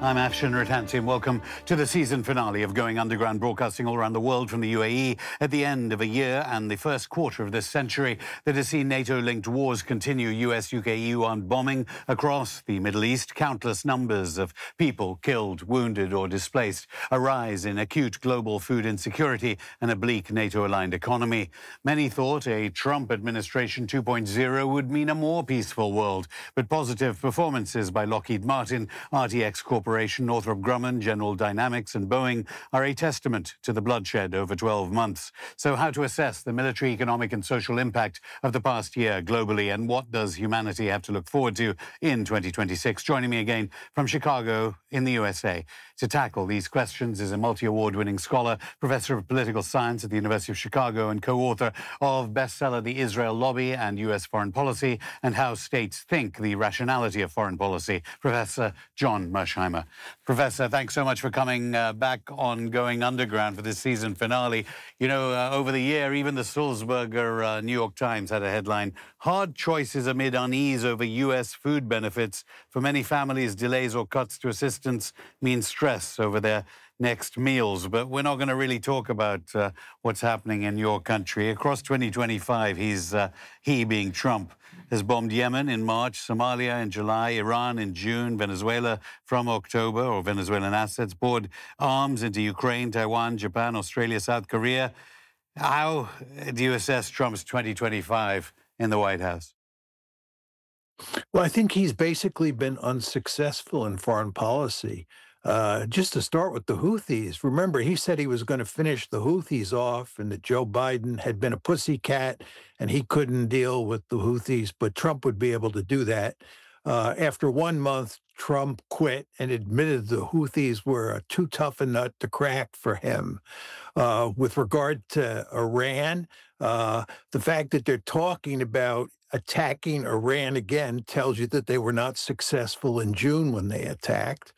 I'm Afshin Rattansi, and welcome to the season finale of Going Underground, broadcasting all around the world from the UAE at the end of a year and the first quarter of this century that has seen NATO-linked wars continue, US, UK, EU armed bombing across the Middle East, countless numbers of people killed, wounded or displaced, a rise in acute global food insecurity and a bleak NATO-aligned economy. Many thought a Trump administration 2.0 would mean a more peaceful world, but positive performances by Lockheed Martin, RTX Corporation, Northrop Grumman, General Dynamics and Boeing are a testament to the bloodshed over 12 months. So how to assess the military, economic and social impact of the past year globally, and what does humanity have to look forward to in 2026? Joining me again from Chicago in the USA to tackle these questions is a multi-award-winning scholar, professor of political science at the University of Chicago and co-author of bestseller The Israel Lobby and U.S. Foreign Policy and How States Think, the Rationality of Foreign Policy, Professor John Mearsheimer. Professor, thanks so much for coming back on Going Underground for this season finale. You know, over the year, even the Sulzberger New York Times had a headline, "Hard choices amid unease over U.S. food benefits. For many families, delays or cuts to assistance mean stress over their next meals." But we're not going to really talk about what's happening in your country. Across 2025, he being Trump, has bombed Yemen in March, Somalia in July, Iran in June, Venezuela from October, or Venezuelan assets, poured arms into Ukraine, Taiwan, Japan, Australia, South Korea. How do you assess Trump's 2025 in the White House? Well, I think he's basically been unsuccessful in foreign policy. Just to start with the Houthis, remember, he said he was going to finish the Houthis off and that Joe Biden had been a pussycat and he couldn't deal with the Houthis, but Trump would be able to do that. After 1 month, Trump quit and admitted the Houthis were too tough a nut to crack for him. With regard to Iran, the fact that they're talking about attacking Iran again tells you that they were not successful in June when they attacked.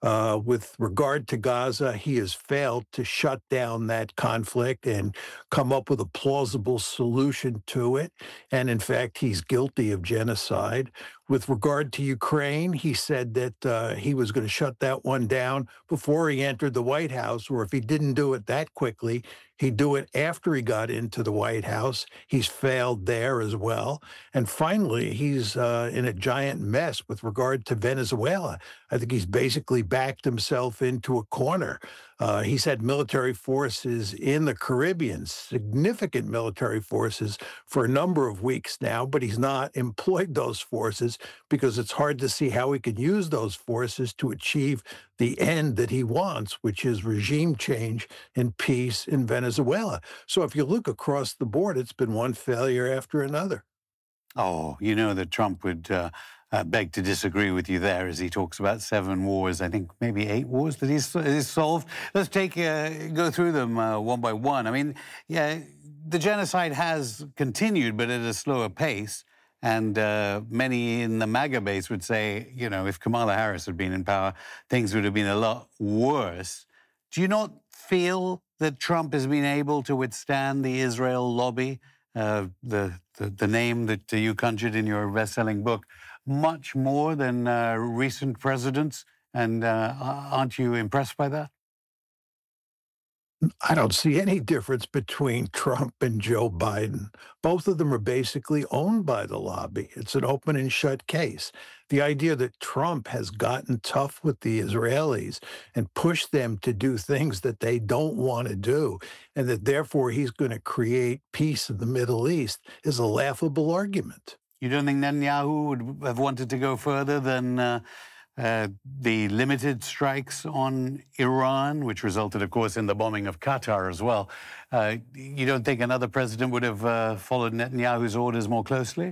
With regard to Gaza, he has failed to shut down that conflict and come up with a plausible solution to it. And in fact, he's guilty of genocide. With regard to Ukraine, he said that he was going to shut that one down before he entered the White House, or if he didn't do it that quickly, he'd do it after he got into the White House. He's failed there as well. And finally, he's in a giant mess with regard to Venezuela. I think he's basically backed himself into a corner. He's had military forces in the Caribbean, significant military forces for a number of weeks now, but he's not employed those forces because it's hard to see how he could use those forces to achieve the end that he wants, which is regime change and peace in Venezuela. So if you look across the board, it's been one failure after another. Oh, you know that Trump would beg to disagree with you there as he talks about 7 wars, I think maybe 8 wars that he's solved. Let's go through them one by one. I mean, yeah, the genocide has continued, but at a slower pace. And many in the MAGA base would say, you know, if Kamala Harris had been in power, things would have been a lot worse. Do you not feel that Trump has been able to withstand the Israel lobby, the name that you conjured in your best-selling book, much more than recent presidents? And aren't you impressed by that? I don't see any difference between Trump and Joe Biden. Both of them are basically owned by the lobby. It's an open and shut case. The idea that Trump has gotten tough with the Israelis and pushed them to do things that they don't want to do, and that therefore he's going to create peace in the Middle East, is a laughable argument. You don't think Netanyahu would have wanted to go further than the limited strikes on Iran, which resulted, of course, in the bombing of Qatar as well? You don't think another president would have followed Netanyahu's orders more closely?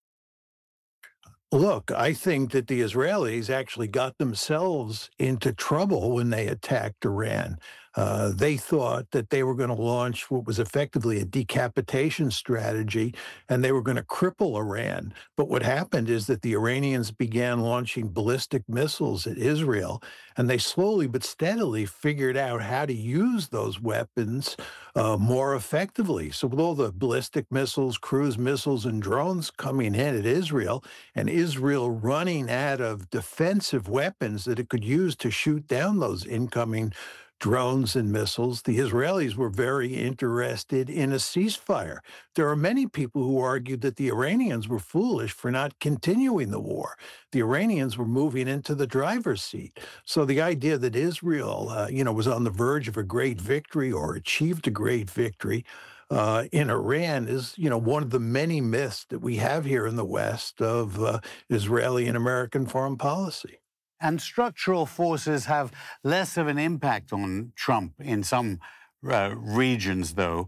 Look, I think that the Israelis actually got themselves into trouble when they attacked Iran. They thought that they were going to launch what was effectively a decapitation strategy, and they were going to cripple Iran. But what happened is that the Iranians began launching ballistic missiles at Israel, and they slowly but steadily figured out how to use those weapons more effectively. So with all the ballistic missiles, cruise missiles, and drones coming in at Israel, and Israel running out of defensive weapons that it could use to shoot down those incoming drones and missiles, the Israelis were very interested in a ceasefire. There are many people who argued that the Iranians were foolish for not continuing the war. The Iranians were moving into the driver's seat. So the idea that Israel, was on the verge of a great victory or achieved a great victory in Iran is, one of the many myths that we have here in the West of Israeli and American foreign policy. And structural forces have less of an impact on Trump in some regions, though.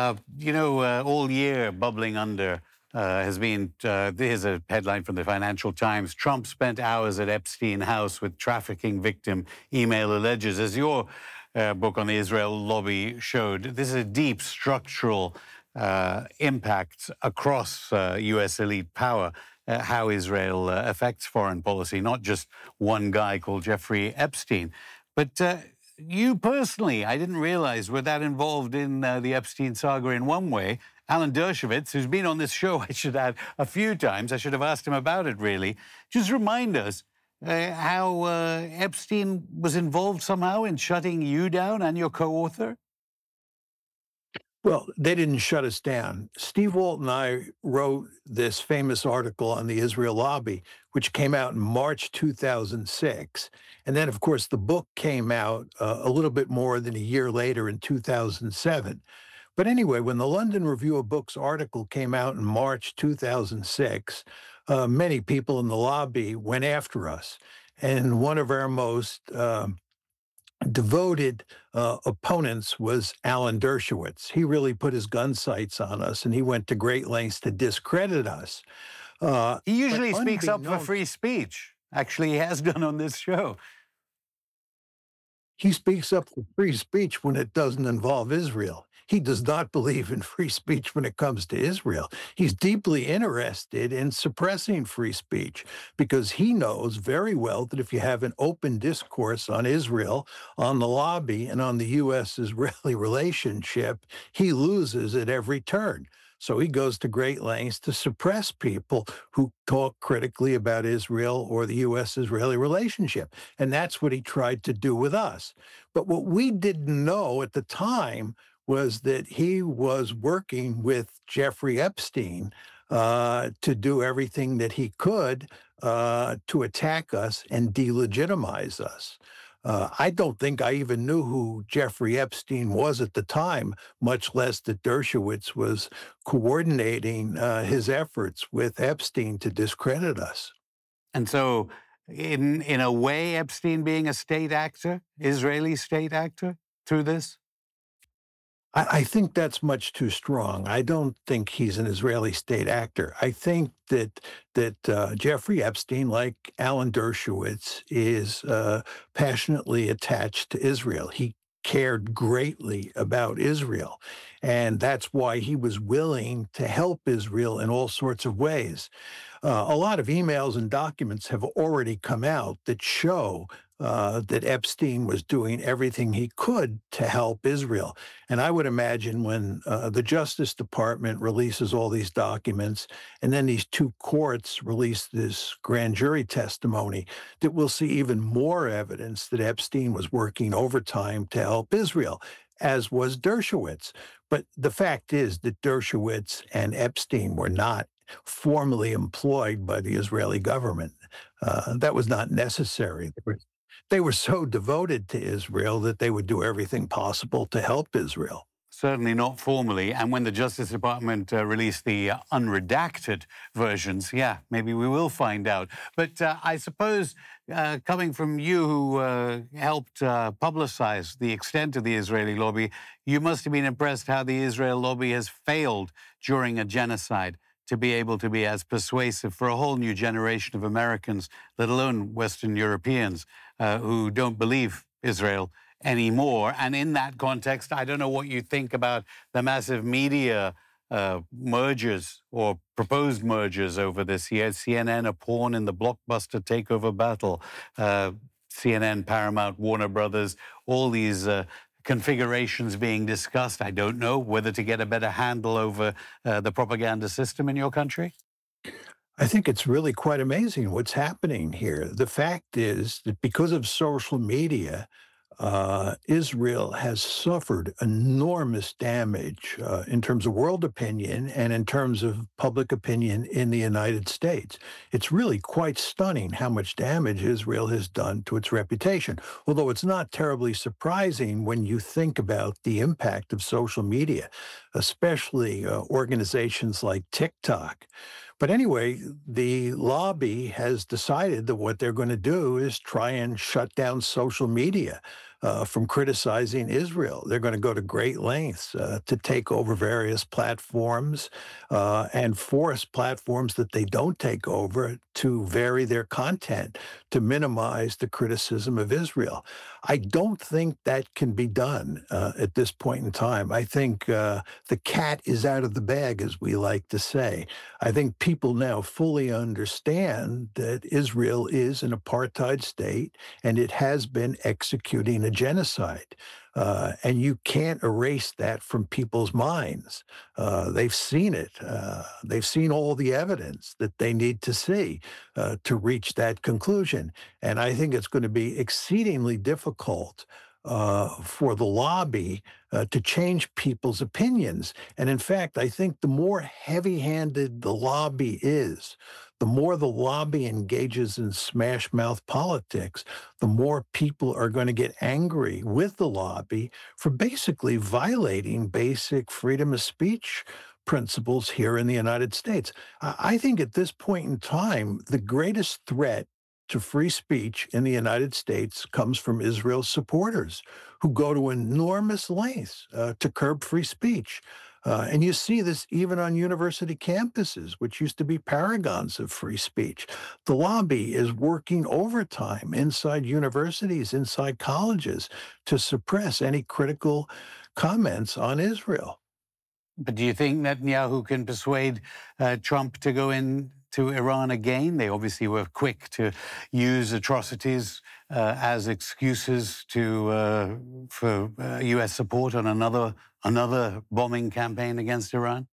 All year bubbling under has been, here's a headline from the Financial Times, Trump spent hours at Epstein House with trafficking victim, email alleges. As your book on the Israel lobby showed, this is a deep structural impact across U.S. elite power. How Israel affects foreign policy, not just one guy called Jeffrey Epstein. But you personally, I didn't realize, were that involved in the Epstein saga in one way. Alan Dershowitz, who's been on this show, I should add, a few times. I should have asked him about it, really. Just remind us how Epstein was involved somehow in shutting you down and your co-author? Well, they didn't shut us down. Steve Walt and I wrote this famous article on the Israel lobby, which came out in March 2006. And then, of course, the book came out a little bit more than a year later in 2007. But anyway, when the London Review of Books article came out in March 2006, many people in the lobby went after us. And one of our most devoted opponents was Alan Dershowitz. He really put his gun sights on us, and he went to great lengths to discredit us. He usually speaks up for free speech. Actually, he has done on this show. He speaks up for free speech when it doesn't involve Israel. He does not believe in free speech when it comes to Israel. He's deeply interested in suppressing free speech because he knows very well that if you have an open discourse on Israel, on the lobby, and on the U.S.-Israeli relationship, he loses at every turn. So he goes to great lengths to suppress people who talk critically about Israel or the U.S.-Israeli relationship. And that's what he tried to do with us. But what we didn't know at the time was that he was working with Jeffrey Epstein to do everything that he could to attack us and delegitimize us. I don't think I even knew who Jeffrey Epstein was at the time, much less that Dershowitz was coordinating his efforts with Epstein to discredit us. And so, in a way, Epstein being a state actor, Israeli state actor, through this? I think that's much too strong. I don't think he's an Israeli state actor. I think that Jeffrey Epstein, like Alan Dershowitz, is passionately attached to Israel. He cared greatly about Israel, and that's why he was willing to help Israel in all sorts of ways. A lot of emails and documents have already come out that show that Epstein was doing everything he could to help Israel. And I would imagine when the Justice Department releases all these documents, and then these two courts release this grand jury testimony, that we'll see even more evidence that Epstein was working overtime to help Israel, as was Dershowitz. But the fact is that Dershowitz and Epstein were not formally employed by the Israeli government. That was not necessary. They were so devoted to Israel that they would do everything possible to help Israel. Certainly not formally. And when the Justice Department released the unredacted versions, yeah, maybe we will find out. But I suppose coming from you who helped publicize the extent of the Israeli lobby, you must have been impressed how the Israel lobby has failed during a genocide to be able to be as persuasive for a whole new generation of Americans, let alone Western Europeans, who don't believe Israel anymore. And in that context, I don't know what you think about the massive media mergers or proposed mergers over this year. CNN a pawn in the blockbuster takeover battle. CNN, Paramount, Warner Brothers, all these configurations being discussed. I don't know whether to get a better handle over the propaganda system in your country. I think it's really quite amazing what's happening here. The fact is that because of social media, Israel has suffered enormous damage in terms of world opinion and in terms of public opinion in the United States. It's really quite stunning how much damage Israel has done to its reputation, although it's not terribly surprising when you think about the impact of social media, especially organizations like TikTok. But anyway, the lobby has decided that what they're going to do is try and shut down social media from criticizing Israel. They're going to go to great lengths to take over various platforms and force platforms that they don't take over to vary their content to minimize the criticism of Israel. I don't think that can be done at this point in time. I think the cat is out of the bag, as we like to say. I think people now fully understand that Israel is an apartheid state and it has been executing a genocide. And you can't erase that from people's minds. They've seen it. They've seen all the evidence that they need to see to reach that conclusion. And I think it's going to be exceedingly difficult for the lobby to change people's opinions. And in fact, I think the more heavy-handed the lobby is, the more the lobby engages in smash-mouth politics, the more people are going to get angry with the lobby for basically violating basic freedom of speech principles here in the United States. I think at this point in time, the greatest threat to free speech in the United States comes from Israel's supporters who go to enormous lengths to curb free speech. And you see this even on university campuses, which used to be paragons of free speech. The lobby is working overtime inside universities, inside colleges, to suppress any critical comments on Israel. But do you think Netanyahu can persuade Trump to go in to Iran again? They obviously were quick to use atrocities as excuses for U.S. support on another bombing campaign against Iran.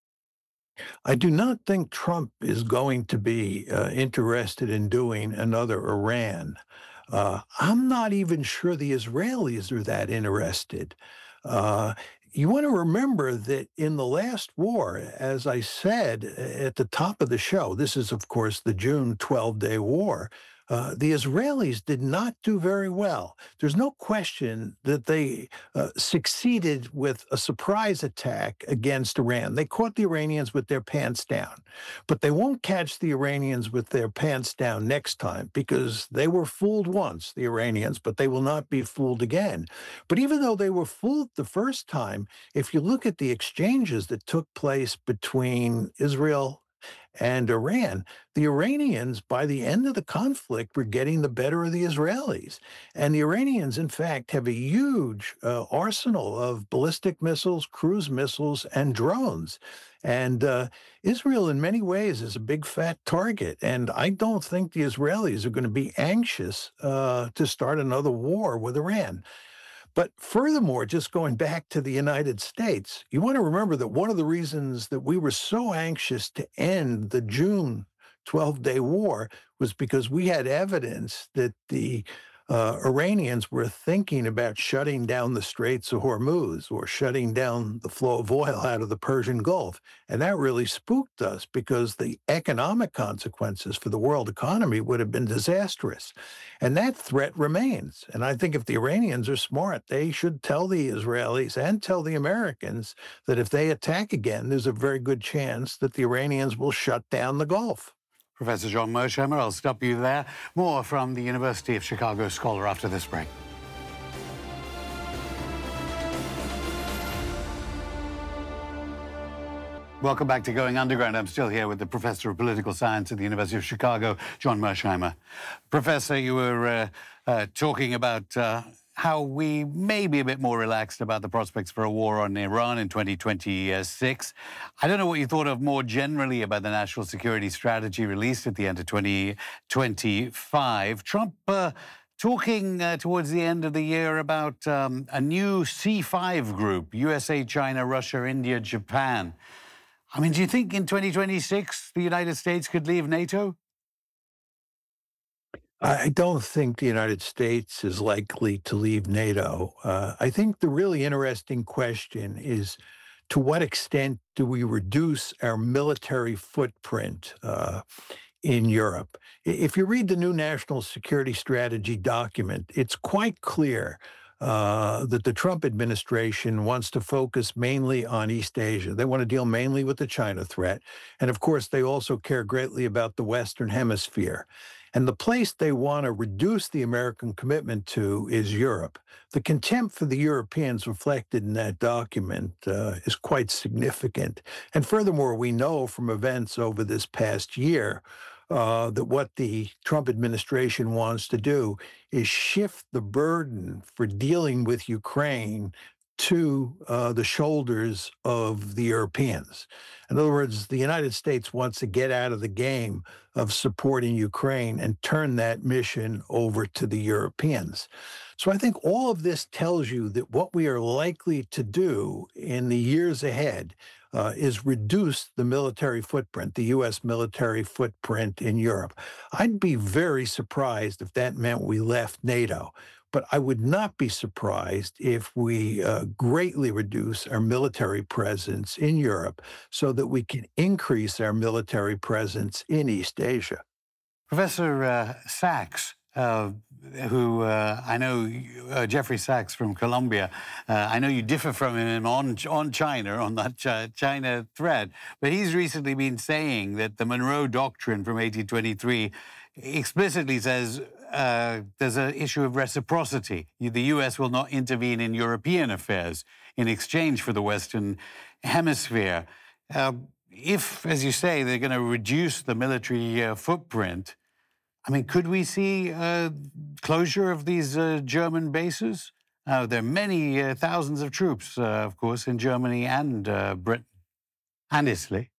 I do not think Trump is going to be interested in doing another Iran. I'm not even sure the Israelis are that interested. You want to remember that in the last war, as I said at the top of the show, this is, of course, the June 12-day war, the Israelis did not do very well. There's no question that they succeeded with a surprise attack against Iran. They caught the Iranians with their pants down, but they won't catch the Iranians with their pants down next time because they were fooled once, the Iranians, but they will not be fooled again. But even though they were fooled the first time, if you look at the exchanges that took place between Israel and Iran, the Iranians, by the end of the conflict, were getting the better of the Israelis. And the Iranians, in fact, have a huge arsenal of ballistic missiles, cruise missiles, and drones. And Israel, in many ways, is a big, fat target. And I don't think the Israelis are going to be anxious to start another war with Iran. But furthermore, just going back to the United States, you want to remember that one of the reasons that we were so anxious to end the June 12-day war was because we had evidence that the Iranians were thinking about shutting down the Straits of Hormuz or shutting down the flow of oil out of the Persian Gulf. And that really spooked us because the economic consequences for the world economy would have been disastrous. And that threat remains. And I think if the Iranians are smart, they should tell the Israelis and tell the Americans that if they attack again, there's a very good chance that the Iranians will shut down the Gulf. Professor John Mearsheimer, I'll stop you there. More from the University of Chicago scholar after this break. Welcome back to Going Underground. I'm still here with the Professor of Political Science at the University of Chicago, John Mearsheimer. Professor, you were talking about how we may be a bit more relaxed about the prospects for a war on Iran in 2026. I don't know what you thought of more generally about the national security strategy released at the end of 2025. Trump talking towards the end of the year about a new C5 group, USA, China, Russia, India, Japan. I mean, do you think in 2026 the United States could leave NATO? I don't think the United States is likely to leave NATO. I think the really interesting question is to what extent do we reduce our military footprint in Europe? If you read the new national security strategy document, it's quite clear that the Trump administration wants to focus mainly on East Asia. They want to deal mainly with the China threat. And of course, they also care greatly about the Western Hemisphere. And the place they want to reduce the American commitment to is Europe. The contempt for the Europeans reflected in that document is quite significant. And furthermore, we know from events over this past year that what the Trump administration wants to do is shift the burden for dealing with Ukraine to the shoulders of the Europeans. In other words, the United States wants to get out of the game of supporting Ukraine and turn that mission over to the Europeans. So I think all of this tells you that what we are likely to do in the years ahead is reduce the military footprint, the U.S. military footprint in Europe. I'd be very surprised if that meant we left NATO. But I would not be surprised if we greatly reduce our military presence in Europe so that we can increase our military presence in East Asia. Professor Sachs, who I know, Jeffrey Sachs from Columbia, I know you differ from him on China, on that China threat, but he's recently been saying that the Monroe Doctrine from 1823 explicitly says there's an issue of reciprocity. The U.S. will not intervene in European affairs in exchange for the Western Hemisphere. If, as you say, they're going to reduce the military footprint, I mean, could we see closure of these German bases? There are many thousands of troops, of course, in Germany and Britain and Italy.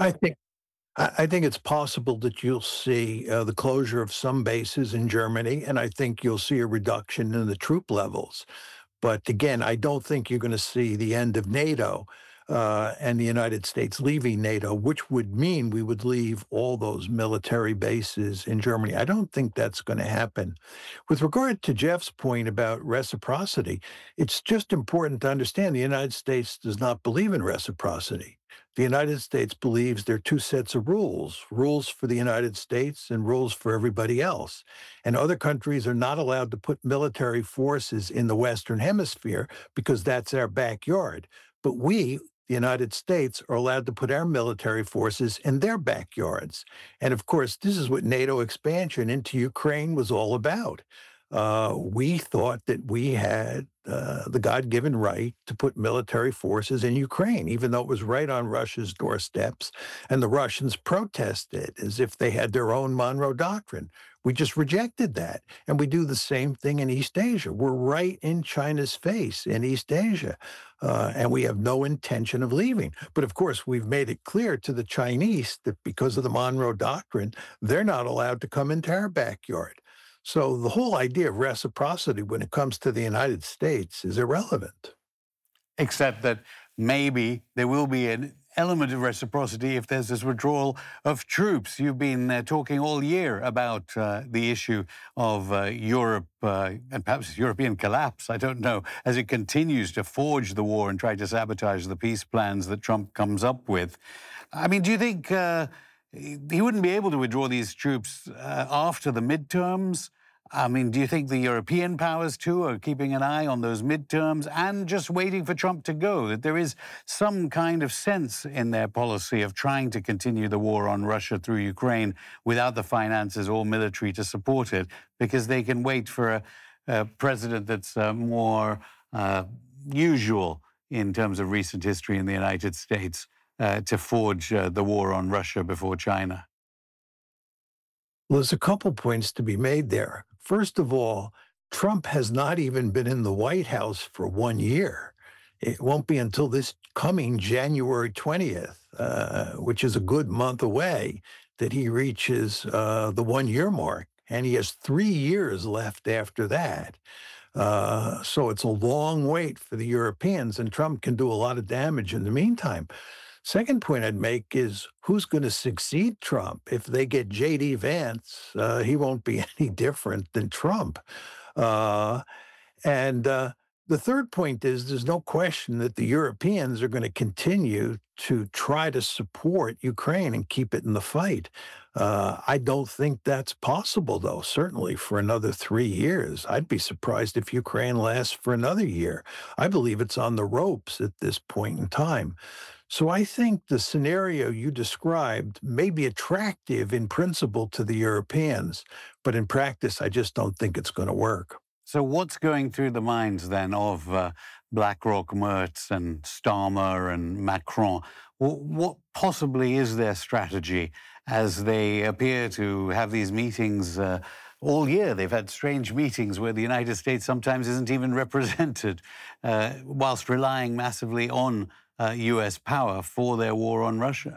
I think it's possible that you'll see the closure of some bases in Germany, and I think you'll see a reduction in the troop levels. But again, I don't think you're going to see the end of NATO and the United States leaving NATO, which would mean we would leave all those military bases in Germany. I don't think that's going to happen. With regard to Jeff's point about reciprocity, it's just important to understand the United States does not believe in reciprocity. The United States believes there are two sets of rules for the United States and rules for everybody else. And other countries are not allowed to put military forces in the Western Hemisphere because that's our backyard. But we, the United States, are allowed to put our military forces in their backyards. And of course, this is what NATO expansion into Ukraine was all about. We thought that we had the God-given right to put military forces in Ukraine, even though it was right on Russia's doorsteps, and the Russians protested as if they had their own Monroe Doctrine. We just rejected that, and we do the same thing in East Asia. We're right in China's face in East Asia, and we have no intention of leaving. But of course, we've made it clear to the Chinese that because of the Monroe Doctrine, they're not allowed to come into our backyard. So the whole idea of reciprocity when it comes to the United States is irrelevant. Except that maybe there will be an element of reciprocity if there's this withdrawal of troops. You've been talking all year about the issue of Europe and perhaps European collapse, I don't know, as it continues to forge the war and try to sabotage the peace plans that Trump comes up with. I mean, do you think he wouldn't be able to withdraw these troops after the midterms? I mean, do you think the European powers, too, are keeping an eye on those midterms and just waiting for Trump to go? That there is some kind of sense in their policy of trying to continue the war on Russia through Ukraine without the finances or military to support it, because they can wait for a president that's more usual in terms of recent history in the United States to forge the war on Russia before China? Well, there's a couple points to be made there. First of all, Trump has not even been in the White House for 1 year. It won't be until this coming January 20th, which is a good month away, that he reaches the 1 year mark. And he has 3 years left after that. So it's a long wait for the Europeans, and Trump can do a lot of damage in the meantime. Second point I'd make is who's going to succeed Trump? If they get J.D. Vance, he won't be any different than Trump. Uh, and the third point is there's no question that the Europeans are going to continue to try to support Ukraine and keep it in the fight. I don't think that's possible, though, certainly for another 3 years. I'd be surprised if Ukraine lasts for another year. I believe it's on the ropes at this point in time. So I think the scenario you described may be attractive in principle to the Europeans, but in practice, I just don't think it's going to work. So what's going through the minds then of BlackRock, Mertz, and Starmer and Macron? What possibly is their strategy as they appear to have these meetings all year? They've had strange meetings where the United States sometimes isn't even represented, whilst relying massively on U.S. power for their war on Russia.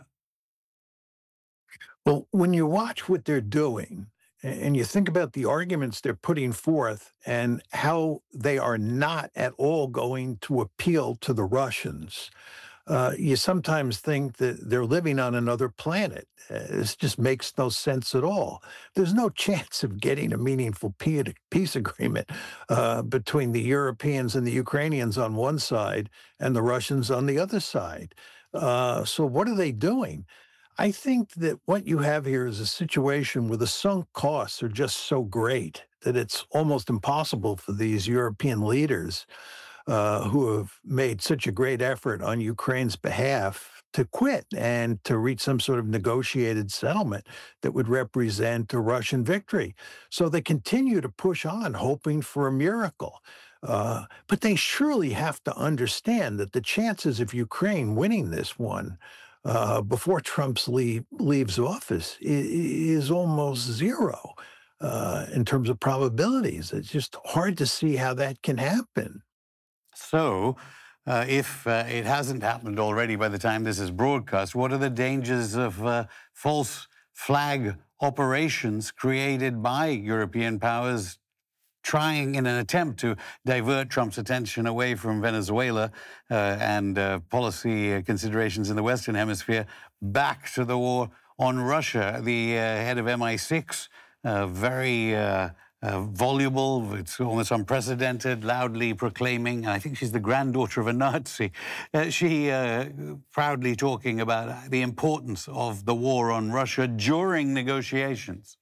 Well, when you watch what they're doing, and you think about the arguments they're putting forth and how they are not at all going to appeal to the Russians, you sometimes think that they're living on another planet. This just makes no sense at all. There's no chance of getting a meaningful peace agreement between the Europeans and the Ukrainians on one side and the Russians on the other side. So what are they doing? I think that what you have here is a situation where the sunk costs are just so great that it's almost impossible for these European leaders who have made such a great effort on Ukraine's behalf to quit and to reach some sort of negotiated settlement that would represent a Russian victory. So they continue to push on, hoping for a miracle. But they surely have to understand that the chances of Ukraine winning this one before Trump's leaves office is almost zero in terms of probabilities. It's just hard to see how that can happen. So, if it hasn't happened already by the time this is broadcast, what are the dangers of false flag operations created by European powers trying in an attempt to divert Trump's attention away from Venezuela and policy considerations in the Western Hemisphere back to the war on Russia? The head of MI6, very voluble, it's almost unprecedented, loudly proclaiming, and I think she's the granddaughter of a Nazi, she proudly talking about the importance of the war on Russia during negotiations.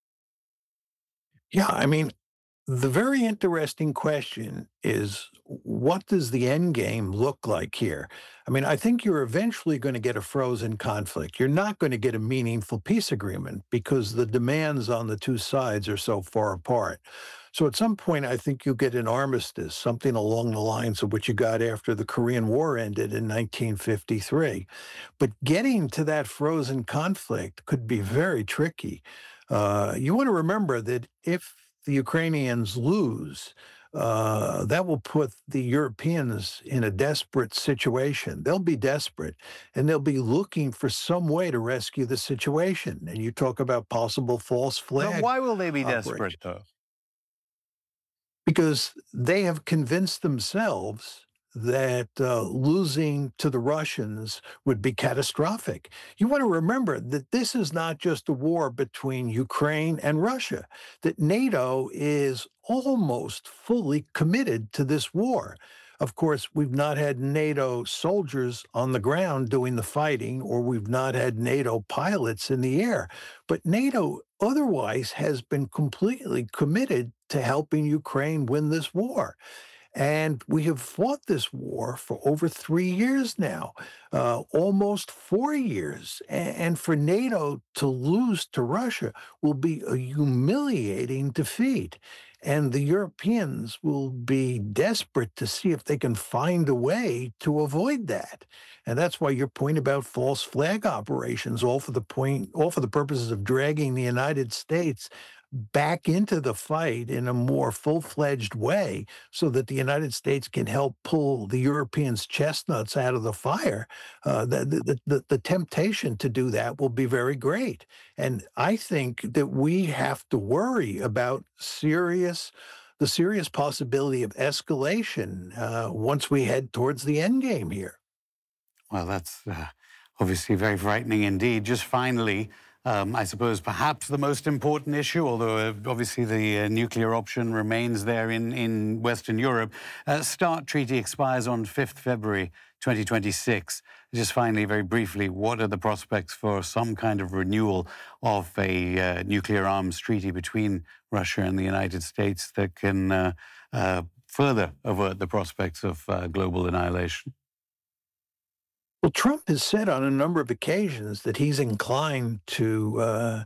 Yeah, I mean, the very interesting question is, what does the end game look like here? I mean, I think you're eventually going to get a frozen conflict. You're not going to get a meaningful peace agreement because the demands on the two sides are so far apart. So at some point, I think you get an armistice, something along the lines of what you got after the Korean War ended in 1953. But getting to that frozen conflict could be very tricky. You want to remember that if the Ukrainians lose, that will put the Europeans in a desperate situation. They'll be desperate, and they'll be looking for some way to rescue the situation. And you talk about possible false flag. But why will they be operations. desperate, though? Because they have convinced themselves that losing to the Russians would be catastrophic. You want to remember that this is not just a war between Ukraine and Russia, that NATO is almost fully committed to this war. Of course, we've not had NATO soldiers on the ground doing the fighting, or we've not had NATO pilots in the air. But NATO otherwise has been completely committed to helping Ukraine win this war. And we have fought this war for over 3 years now, almost 4 years. And for NATO to lose to Russia will be a humiliating defeat. And the Europeans will be desperate to see if they can find a way to avoid that. And that's why your point about false flag operations, all for the purposes of dragging the United States back into the fight in a more full-fledged way so that the United States can help pull the Europeans' chestnuts out of the fire, the temptation to do that will be very great. And I think that we have to worry about the serious possibility of escalation once we head towards the end game here. Well, that's obviously very frightening indeed. Just finally, I suppose perhaps the most important issue, although obviously the nuclear option remains there in Western Europe. START treaty expires on 5th February 2026. Just finally, very briefly, what are the prospects for some kind of renewal of a nuclear arms treaty between Russia and the United States that can further avert the prospects of global annihilation? Well, Trump has said on a number of occasions that he's inclined to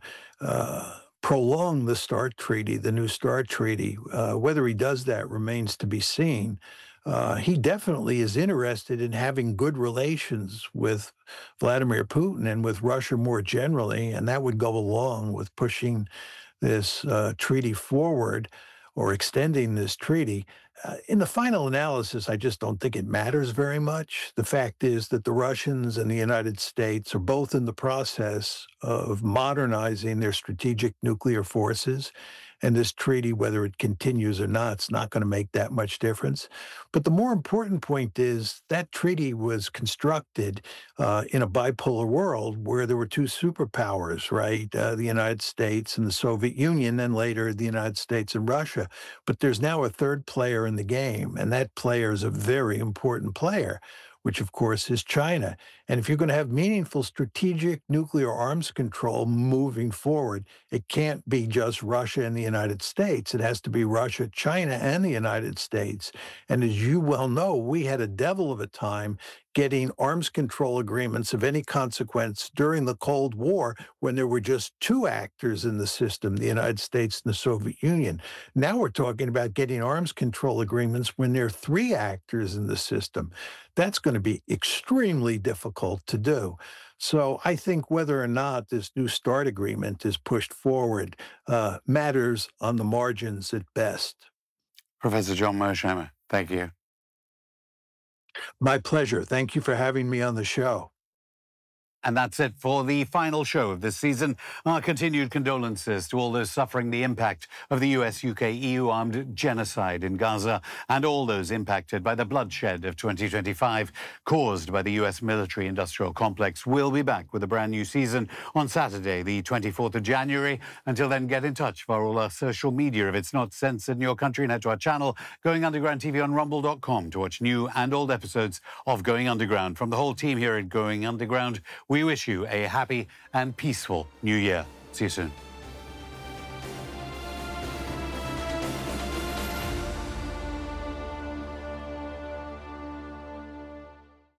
prolong the START treaty, the new START treaty. Whether he does that remains to be seen. He definitely is interested in having good relations with Vladimir Putin and with Russia more generally, and that would go along with pushing this treaty forward or extending this treaty. In the final analysis, I just don't think it matters very much. The fact is that the Russians and the United States are both in the process of modernizing their strategic nuclear forces. And this treaty, whether it continues or not, it's not going to make that much difference. But the more important point is that treaty was constructed in a bipolar world where there were two superpowers, right? The United States and the Soviet Union, and later the United States and Russia. But there's now a third player in the game, and that player is a very important player, which of course is China. And if you're going to have meaningful strategic nuclear arms control moving forward, it can't be just Russia and the United States. It has to be Russia, China, and the United States. And as you well know, we had a devil of a time getting arms control agreements of any consequence during the Cold War when there were just two actors in the system, the United States and the Soviet Union. Now we're talking about getting arms control agreements when there are three actors in the system. That's going to be extremely difficult to do. So I think whether or not this new START agreement is pushed forward matters on the margins at best. Professor John Mearsheimer, thank you. My pleasure. Thank you for having me on the show. And that's it for the final show of this season. Our continued condolences to all those suffering the impact of the US-UK-EU armed genocide in Gaza and all those impacted by the bloodshed of 2025 caused by the US military-industrial complex. We'll be back with a brand new season on Saturday, the 24th of January. Until then, get in touch via all our social media. If it's not censored in your country, and head to our channel, Going Underground TV on rumble.com to watch new and old episodes of Going Underground. From the whole team here at Going Underground, we wish you a happy and peaceful new year. See you soon.